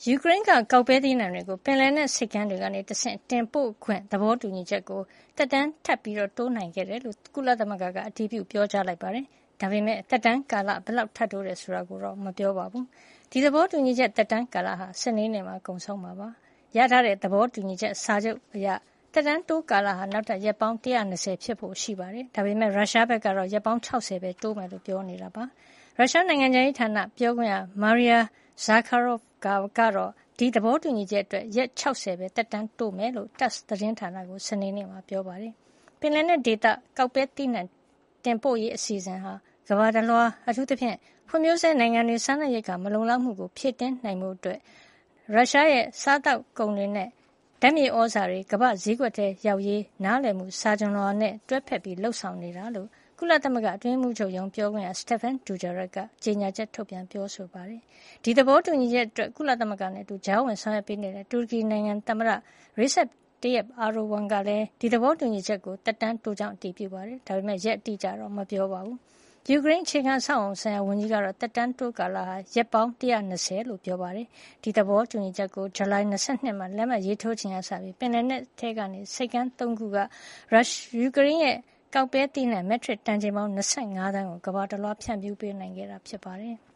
ယူကရိန်းကကောက်ပဲသီးနှံတွေကိုပင်လယ်နက်ဆိပ်ကမ်းတွေကနေတဆင့်တင်ပို့ခွင့်သဘောတူညီချက်ကိုသက်တမ်းထပ်ပြီးတိုးနိုင်ခဲ့တယ်လို့ကုလသမဂ္ဂကအတည်ပြုပြောကြားလိုက်ပါတယ်။ဒါပေမဲ့သက်တမ်းကာလဘယ်လောက်ထပ်တိုးတယ်ဆိုတာကိုတော့မပြောပါဘူး။ဒီသဘောတူညီချက်သက်တမ်းကာလဟာစနေနေ့မှာကုန်ဆုံးမှာပါ။ရထားတဲ့သဘောတူညီချက်စာချုပ်အရသက်တမ်းတိုးကာလဟာနောက်ထပ်ရက်ပေါင်း120ဖြစ်ဖို့ရှိပါတယ်။ဒါပေမဲ့ရုရှားဘက်ကတော့ရက်ပေါင်း60ပဲတိုးမယ်လို့ပြောနေတာပါ။ရုရှားနိုင်ငံခြားရေးဌာနပြောခွင့်ရ Maria Zakharova ကတော့ဒီသဘောတူညီချက်အတွက်ရက်60ပဲသက်တမ်းတိုးမယ်လို့ TASS သတင်းဌာနကိုစနေနေ့မှာပြောပါတယ်။ပင်လယ်နက်ဒေသကောက်ပဲသီးနှံတင်ပို့ရေးအစီအစဉ်ဟာကမ္ဘာတလွှားအထူးသဖြင့်ဖွံ့ဖြိုးဆဲနိုင်ငံတွေစားနပ်ရိက္ခာမလုံလောက်မှုကိုဖြည့်တင်းနိုင်မှုအတွက်ရုရှားရဲ့စားတောက်ကုန်တွေနဲ့ဓာတ်မြေဩဇာတွေကမ္ဘာဈေးကွက်ထဲရောက်ရေးနားလည်မှုစာချွန်လွှာနဲ့တွဲဖက်ပြီးလှုပ်ဆောင်နေတာလို့ကုလသမဂ္ဂအတွင်းမှုချုပ်ရုံးပြောခွင့်ရ Stephane Dujarric ကကြေညာချက်ထုတ်ပြန်ပြောဆိုပါတယ်။ဒီသဘောတူညီချက်အတွက်ကုလသမဂ္ဂနဲ့အတူကြားဝင်ဆောင်ရွက်ပေးနေတဲ့တူရကီနိုင်ငံသမ္မတ Recep Tayyip Erdogan ကလည်းဒီသဘောတူညီချက်ကိုသက်တမ်းတိုးကြောင်းအတည်ပြုပါတယ်။ဒါပေမဲ့ရက်အတိအကျတော့မပြောပါဘူး။ယူကရိန်းအခြေခံအဆောက်အအုံဆိုင်ရာဝန်ကြီးကတော့သက်တမ်းတိုးကာလဟာရက်ပေါင်း120လို့ပြောပါတယ်။ဒီသဘောတူညီချက်ကိုဇူလိုင်22မှာလက်မှတ်ရေးထိုးချိန်ကစပြီးပင်လယ်နက်ထဲကနေဆိပ်ကမ်း3ခုကယူကရိန်းရဲ့ကောက်ပဲသီးနှံမက်ထရစ်တန်ချိန်ပေါင်း25သန်းကိုကမ္ဘာတလွှားဖြန့်ဖြူးပေးနိုင်ခဲ့တာဖြစ်ပါတယ်။